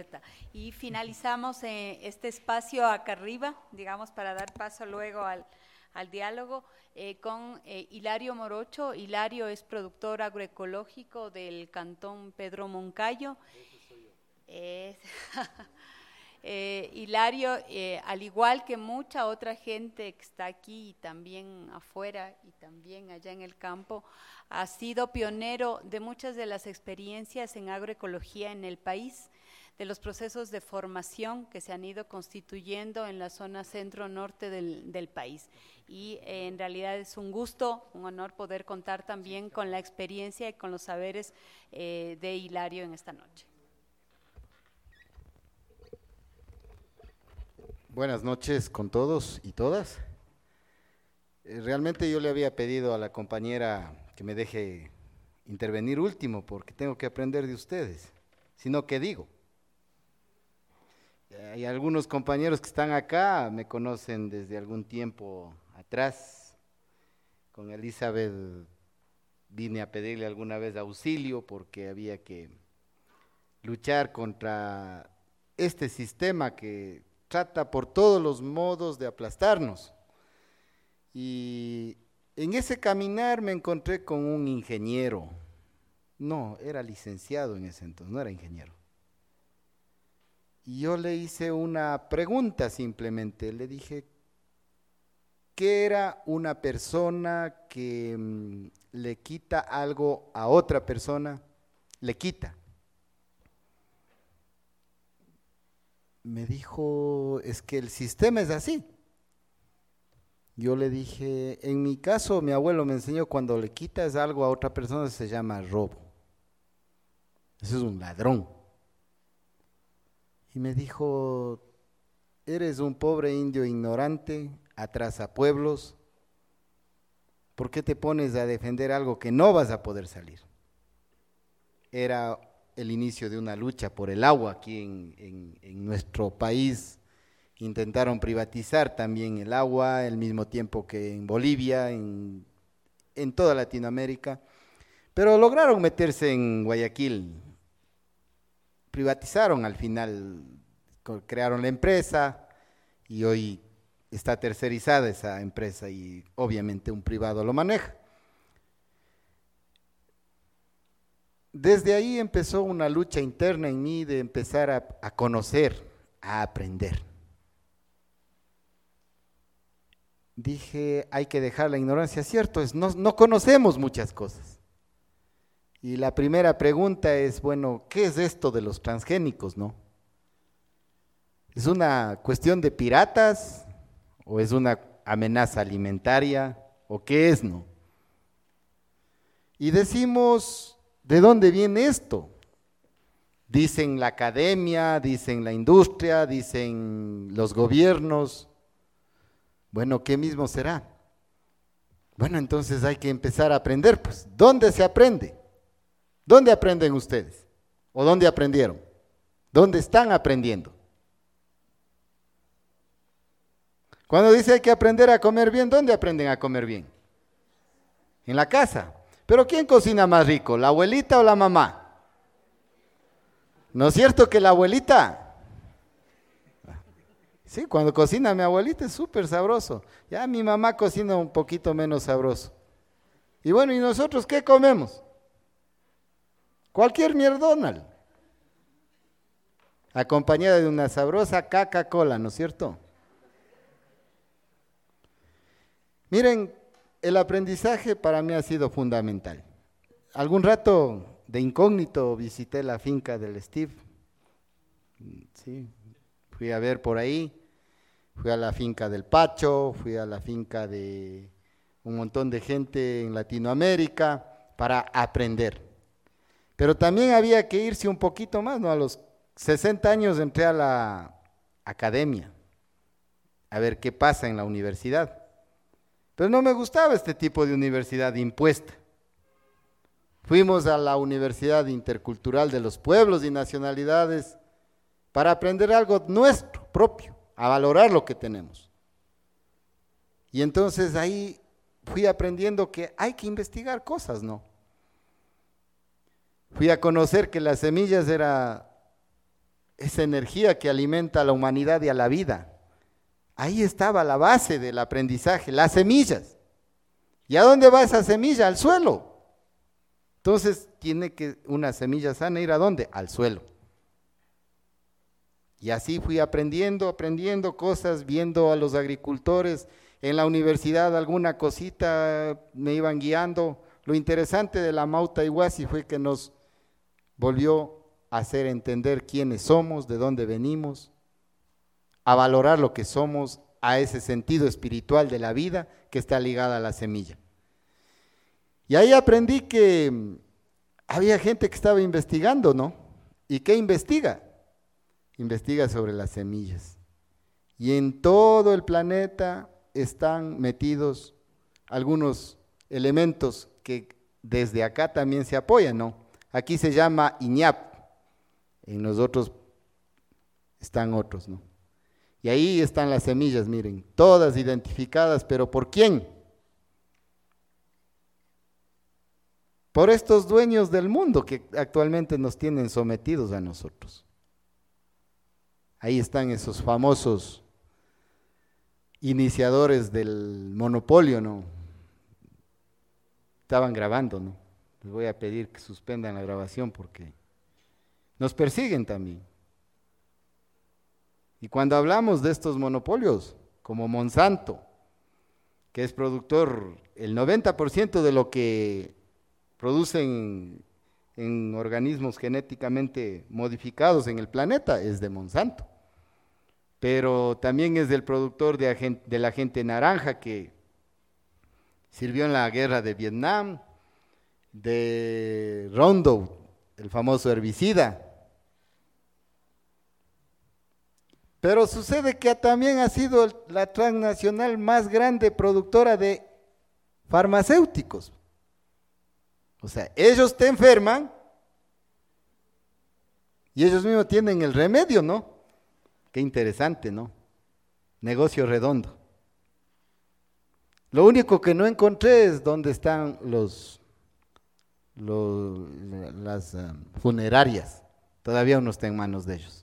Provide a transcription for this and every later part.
abierta. Y finalizamos este espacio acá arriba, digamos, para dar paso luego al diálogo, con Hilario Morocho. Hilario es productor agroecológico del Cantón Pedro Moncayo. Hilario, al igual que mucha otra gente que está aquí y también afuera y también allá en el campo, ha sido pionero de muchas de las experiencias en agroecología en el país, de los procesos de formación que se han ido constituyendo en la zona centro-norte del país. Y en realidad es un gusto, un honor poder contar también con la experiencia y con los saberes de Hilario en esta noche. Buenas noches con todos y todas. Realmente yo le había pedido a la compañera que me deje intervenir último porque tengo que aprender de ustedes, sino que digo. Hay algunos compañeros que están acá, me conocen desde algún tiempo atrás. Con Elizabeth vine a pedirle alguna vez auxilio porque había que luchar contra este sistema que trata por todos los modos de aplastarnos. Y en ese caminar me encontré con un ingeniero. No, era licenciado en ese entonces, no era ingeniero. Y yo le hice una pregunta simplemente, le dije, ¿qué era una persona que le quita algo a otra persona? Le quita. Me dijo, es que el sistema es así. Yo le dije, en mi caso, mi abuelo me enseñó, cuando le quitas algo a otra persona se llama robo. Eso es un ladrón. Y me dijo, eres un pobre indio ignorante, atrasa pueblos, ¿por qué te pones a defender algo que no vas a poder salir? Era el inicio de una lucha por el agua aquí en nuestro país. Intentaron privatizar también el agua, al mismo tiempo que en Bolivia, en toda Latinoamérica, pero lograron meterse en Guayaquil. Privatizaron al final, crearon la empresa y hoy está tercerizada esa empresa y obviamente un privado lo maneja. Desde ahí empezó una lucha interna en mí de empezar a conocer, a aprender. Dije, hay que dejar la ignorancia, cierto, no conocemos muchas cosas. Y la primera pregunta es, bueno, ¿qué es esto de los transgénicos, no? ¿Es una cuestión de piratas o es una amenaza alimentaria o qué es, no? Y decimos, ¿de dónde viene esto? Dicen la academia, dicen la industria, dicen los gobiernos. Bueno, ¿qué mismo será? Bueno, entonces hay que empezar a aprender, pues. ¿Dónde se aprende? ¿Dónde aprenden ustedes? ¿O dónde aprendieron? ¿Dónde están aprendiendo? Cuando dice hay que aprender a comer bien, ¿dónde aprenden a comer bien? En la casa. ¿Pero quién cocina más rico, la abuelita o la mamá? ¿No es cierto que la abuelita? Sí, cuando cocina mi abuelita es súper sabroso. Ya mi mamá cocina un poquito menos sabroso. Y bueno, ¿y nosotros qué comemos? Cualquier mierdonal. Acompañada de una sabrosa Coca-Cola, ¿no es cierto? Miren, el aprendizaje para mí ha sido fundamental. Algún rato de incógnito visité la finca del Steve. Sí, fui a ver por ahí. Fui a la finca del Pacho, fui a la finca de un montón de gente en Latinoamérica para aprender. Pero también había que irse un poquito más, ¿no? A los 60 años entré a la academia, a ver qué pasa en la universidad. Pero no me gustaba este tipo de universidad impuesta. Fuimos a la Universidad Intercultural de los Pueblos y Nacionalidades para aprender algo nuestro, propio, a valorar lo que tenemos. Y entonces ahí fui aprendiendo que hay que investigar cosas, ¿no? Fui a conocer que las semillas era esa energía que alimenta a la humanidad y a la vida. Ahí estaba la base del aprendizaje, las semillas. ¿Y a dónde va esa semilla? Al suelo. Entonces tiene que una semilla sana ir ¿a dónde? Al suelo. Y así fui aprendiendo cosas, viendo a los agricultores. En la universidad alguna cosita me iban guiando. Lo interesante de la Mauta Iguasi fue que nos volvió a hacer entender quiénes somos, de dónde venimos, a valorar lo que somos, a ese sentido espiritual de la vida que está ligada a la semilla. Y ahí aprendí que había gente que estaba investigando, ¿no? ¿Y qué investiga? Investiga sobre las semillas. Y en todo el planeta están metidos algunos elementos que desde acá también se apoyan, ¿no? Aquí se llama INIAP, en nosotros están otros, ¿no? Y ahí están las semillas, miren, todas identificadas, pero ¿por quién? Por estos dueños del mundo que actualmente nos tienen sometidos a nosotros. Ahí están esos famosos iniciadores del monopolio, ¿no? Estaban grabando, ¿no? Les voy a pedir que suspendan la grabación porque nos persiguen también. Y cuando hablamos de estos monopolios, como Monsanto, que es productor, el 90% de lo que producen en organismos genéticamente modificados en el planeta es de Monsanto. Pero también es del productor del agente naranja que sirvió en la guerra de Vietnam, de Roundup, el famoso herbicida. Pero sucede que también ha sido la transnacional más grande productora de farmacéuticos. O sea, ellos te enferman y ellos mismos tienen el remedio, ¿no? Qué interesante, ¿no? Negocio redondo. Lo único que no encontré es dónde están las funerarias. Todavía no está en manos de ellos.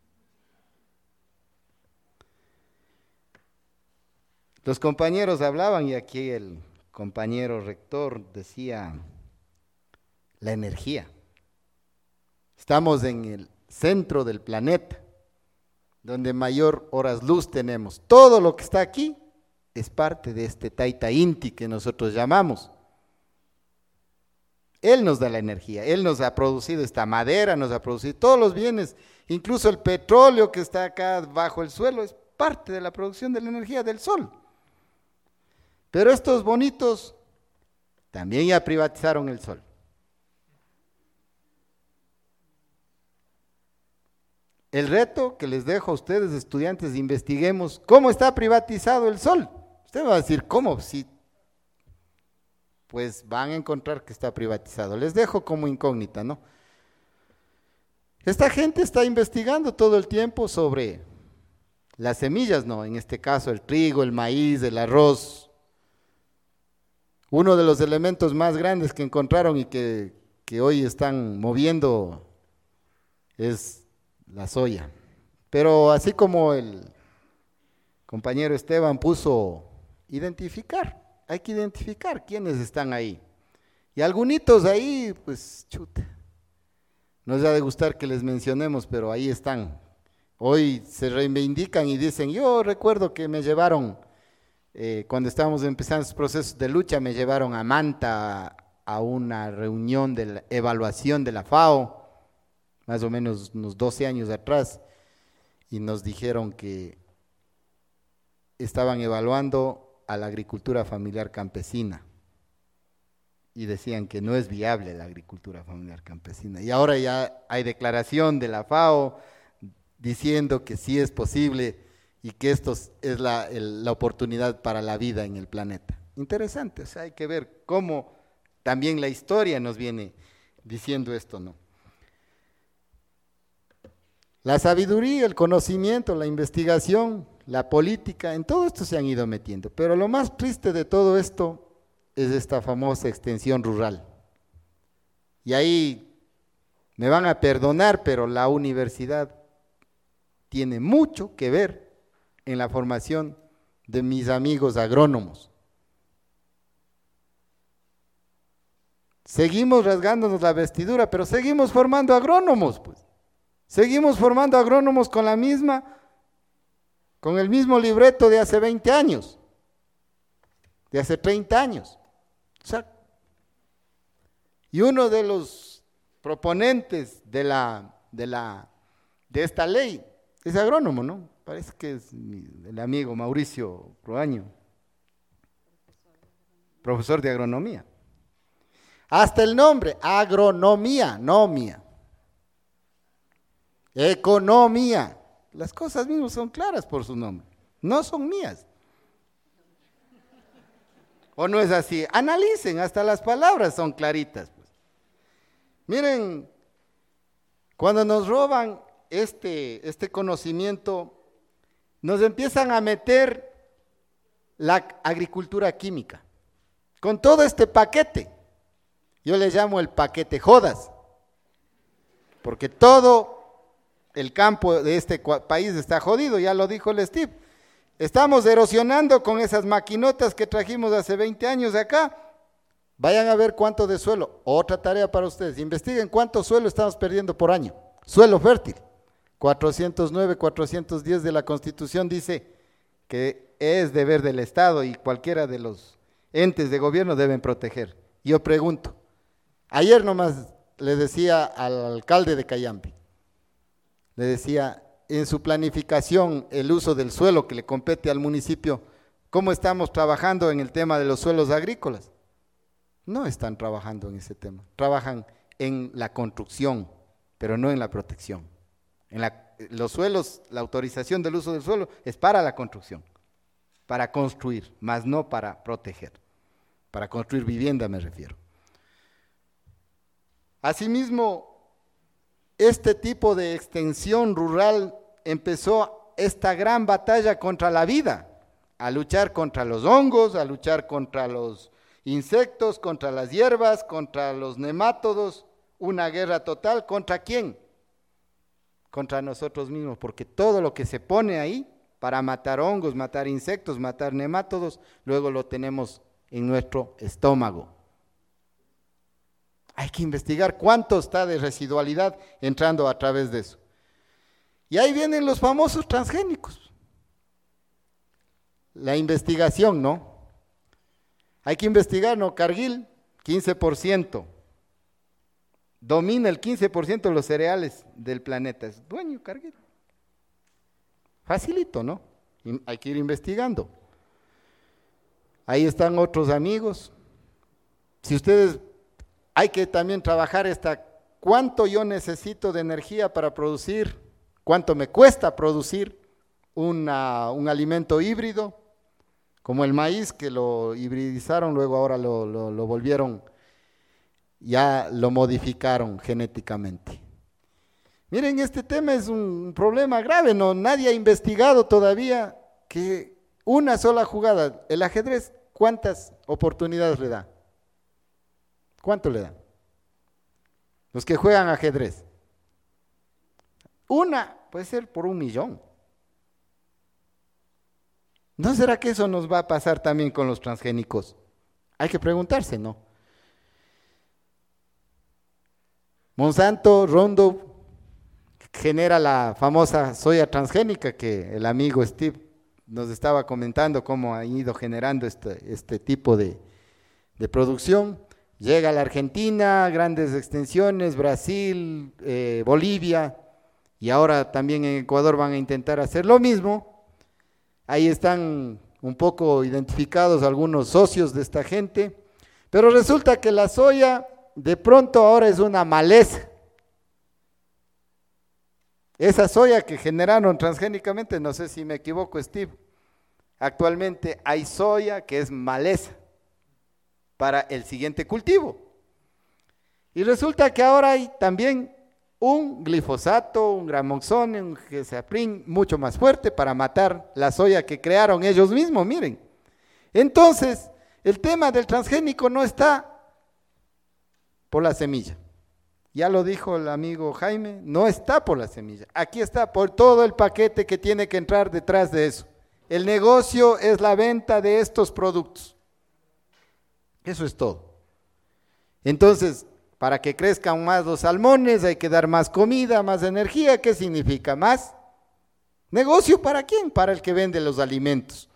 Los compañeros hablaban y aquí el compañero rector decía la energía. Estamos en el centro del planeta, donde mayor horas luz tenemos. Todo lo que está aquí es parte de este Taita Inti que nosotros llamamos. Él nos da la energía, Él nos ha producido esta madera, nos ha producido todos los bienes, incluso el petróleo que está acá bajo el suelo es parte de la producción de la energía del sol. Pero estos bonitos también ya privatizaron el sol. El reto que les dejo a ustedes, estudiantes, investiguemos cómo está privatizado el sol. Usted va a decir, ¿cómo? Sí, pues van a encontrar que está privatizado. Les dejo como incógnita, ¿no? Esta gente está investigando todo el tiempo sobre las semillas, ¿no? En este caso el trigo, el maíz, el arroz. Uno de los elementos más grandes que encontraron y que hoy están moviendo es la soya. Pero así como el compañero Esteban puso identificar, hay que identificar quiénes están ahí. Y algunitos ahí, pues chuta, nos ha de gustar que les mencionemos, pero ahí están. Hoy se reivindican y dicen, yo recuerdo que me llevaron, cuando estábamos empezando esos procesos de lucha, me llevaron a Manta a una reunión de la evaluación de la FAO, más o menos unos 12 años atrás, y nos dijeron que estaban evaluando a la agricultura familiar campesina, y decían que no es viable la agricultura familiar campesina. Y ahora ya hay declaración de la FAO diciendo que sí es posible y que esto es la oportunidad para la vida en el planeta. Interesante, o sea, hay que ver cómo también la historia nos viene diciendo esto, ¿no? La sabiduría, el conocimiento, la investigación, la política, en todo esto se han ido metiendo. Pero lo más triste de todo esto es esta famosa extensión rural. Y ahí me van a perdonar, pero la universidad tiene mucho que ver en la formación de mis amigos agrónomos. Seguimos rasgándonos la vestidura, pero seguimos formando agrónomos, pues. Seguimos formando agrónomos con el mismo libreto de hace 20 años, de hace 30 años. O sea, y uno de los proponentes de esta ley es agrónomo, ¿no? Parece que es el amigo Mauricio Proaño, profesor de agronomía. Hasta el nombre, agronomía, no mía. Economía. Las cosas mismas son claras por su nombre, no son mías. ¿O no es así? Analicen, hasta las palabras son claritas. Pues. Miren, cuando nos roban este conocimiento, nos empiezan a meter la agricultura química, con todo este paquete. Yo le llamo el paquete jodas, porque todo el campo de este país está jodido, ya lo dijo el Steve. Estamos erosionando con esas maquinotas que trajimos hace 20 años de acá. Vayan a ver cuánto de suelo. Otra tarea para ustedes, investiguen cuánto suelo estamos perdiendo por año. Suelo fértil. 409, 410 de la Constitución dice que es deber del Estado y cualquiera de los entes de gobierno deben proteger. Yo pregunto, ayer nomás le decía al alcalde de Cayambe, le decía, en su planificación, el uso del suelo que le compete al municipio, ¿cómo estamos trabajando en el tema de los suelos agrícolas? No están trabajando en ese tema, trabajan en la construcción, pero no en la protección. Los suelos, la autorización del uso del suelo es para la construcción, para construir, más no para proteger, para construir vivienda me refiero. Asimismo, este tipo de extensión rural empezó esta gran batalla contra la vida, a luchar contra los hongos, a luchar contra los insectos, contra las hierbas, contra los nemátodos, una guerra total. ¿Contra quién? Contra nosotros mismos, porque todo lo que se pone ahí para matar hongos, matar insectos, matar nemátodos, luego lo tenemos en nuestro estómago. Hay que investigar cuánto está de residualidad entrando a través de eso. Y ahí vienen los famosos transgénicos. La investigación, ¿no? Hay que investigar, ¿no? Cargill, 15%. Domina el 15% de los cereales del planeta. Es dueño Cargill. Facilito, ¿no? Hay que ir investigando. Ahí están otros amigos. Si ustedes... Hay que también trabajar cuánto yo necesito de energía para producir, cuánto me cuesta producir un alimento híbrido, como el maíz que lo hibridizaron, luego ahora lo volvieron, ya lo modificaron genéticamente. Miren, este tema es un problema grave, ¿no? Nadie ha investigado todavía que una sola jugada, el ajedrez, ¿cuántas oportunidades le da? ¿Cuánto le dan? Los que juegan ajedrez. Una puede ser por 1.000.000. ¿No será que eso nos va a pasar también con los transgénicos? Hay que preguntarse, ¿no? Monsanto, Roundup, genera la famosa soya transgénica que el amigo Steve nos estaba comentando cómo ha ido generando este tipo de producción. Llega a la Argentina, grandes extensiones, Brasil, Bolivia, y ahora también en Ecuador van a intentar hacer lo mismo. Ahí están un poco identificados algunos socios de esta gente, pero resulta que la soya de pronto ahora es una maleza. Esa soya que generaron transgénicamente, no sé si me equivoco, Steve, actualmente hay soya que es maleza para el siguiente cultivo. Y resulta que ahora hay también un glifosato, un gramoxone, un gesaprin mucho más fuerte para matar la soya que crearon ellos mismos, miren. Entonces, el tema del transgénico no está por la semilla. ya lo dijo el amigo Jaime, no está por la semilla, aquí está por todo el paquete que tiene que entrar detrás de eso. El negocio es la venta de estos productos. Eso es todo. Entonces, para que crezcan más los salmones hay que dar más comida, más energía. ¿Qué significa? Más negocio. ¿Para quién? Para el que vende los alimentos.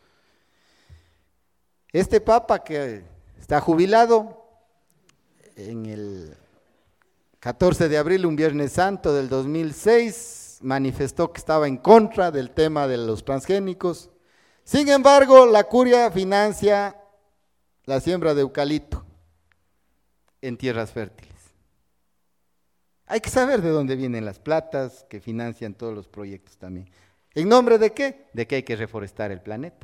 Este papa que está jubilado en el 14 de abril, un Viernes Santo del 2006, manifestó que estaba en contra del tema de los transgénicos. Sin embargo, la curia financia la siembra de eucalipto en tierras fértiles. Hay que saber de dónde vienen las platas que financian todos los proyectos también. ¿En nombre de qué? De que hay que reforestar el planeta.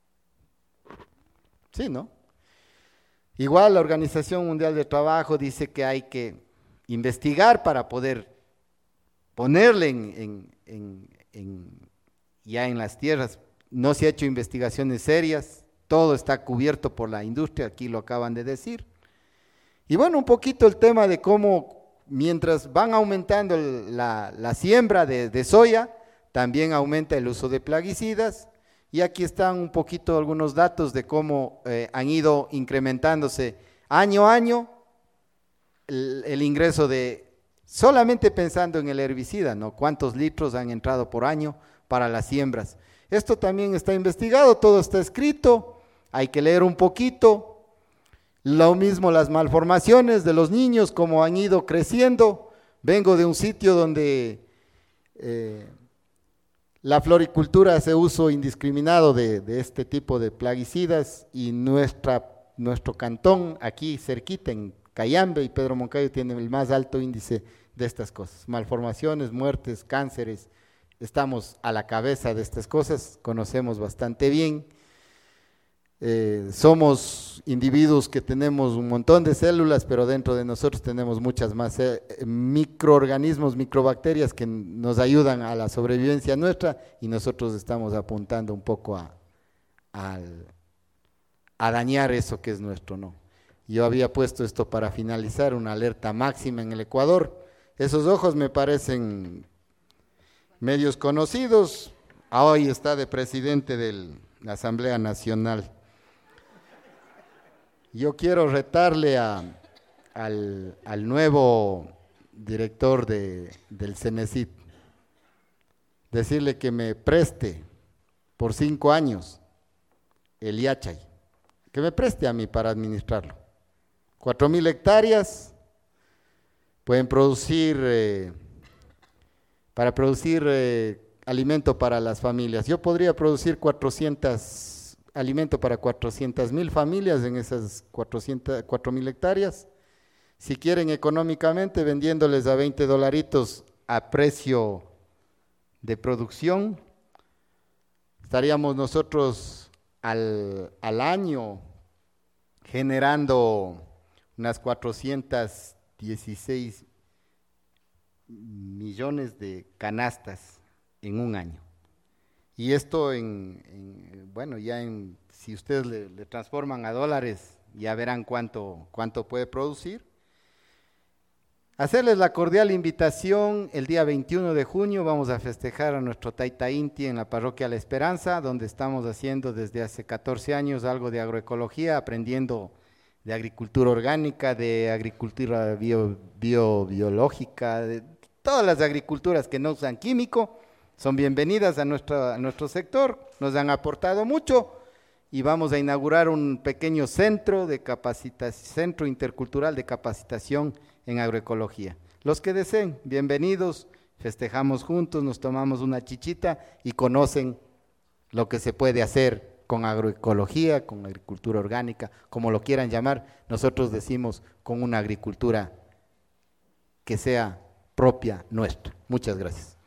Sí, ¿no? Igual la Organización Mundial del Trabajo dice que hay que investigar para poder ponerle ya en las tierras. No se ha hecho investigaciones serias, todo está cubierto por la industria, aquí lo acaban de decir. Y bueno, un poquito el tema de cómo mientras van aumentando la siembra de soya, también aumenta el uso de plaguicidas, y aquí están un poquito algunos datos de cómo han ido incrementándose año a año el ingreso de, solamente pensando en el herbicida, ¿no? Cuántos litros han entrado por año para las siembras. Esto también está investigado, todo está escrito, hay que leer un poquito. Lo mismo las malformaciones de los niños, cómo han ido creciendo. Vengo de un sitio donde la floricultura hace uso indiscriminado de este tipo de plaguicidas, y nuestro cantón, aquí cerquita en Cayambe y Pedro Moncayo, tiene el más alto índice de estas cosas. Malformaciones, muertes, cánceres. Estamos a la cabeza de estas cosas, conocemos bastante bien. Somos individuos que tenemos un montón de células, pero dentro de nosotros tenemos muchas más microorganismos, microbacterias que nos ayudan a la sobrevivencia nuestra, y nosotros estamos apuntando un poco a dañar eso que es nuestro, ¿no? Yo había puesto esto para finalizar, una alerta máxima en el Ecuador. Esos ojos me parecen medios conocidos. Hoy está de presidente de la Asamblea Nacional. Yo quiero retarle al nuevo director del CENESID, decirle que me preste por 5 años el Yachay, que me preste a mí para administrarlo. 4,000 hectáreas pueden producir, para producir alimento para las familias. Yo podría producir alimento para 400,000 familias en esas 4,000 hectáreas. Si quieren económicamente, vendiéndoles a $20 a precio de producción, estaríamos nosotros al año generando unas 416 millones de canastas en un año. Y esto si ustedes le transforman a dólares, ya verán cuánto puede producir. Hacerles la cordial invitación, el día 21 de junio vamos a festejar a nuestro Taita Inti en la parroquia La Esperanza, donde estamos haciendo desde hace 14 años algo de agroecología, aprendiendo de agricultura orgánica, de agricultura biológica, de todas las agriculturas que no usan químico. Son bienvenidas a nuestro sector, nos han aportado mucho, y vamos a inaugurar un pequeño centro intercultural de capacitación en agroecología. Los que deseen, bienvenidos, festejamos juntos, nos tomamos una chichita y conocen lo que se puede hacer con agroecología, con agricultura orgánica, como lo quieran llamar. Nosotros decimos con una agricultura que sea propia nuestra. Muchas gracias.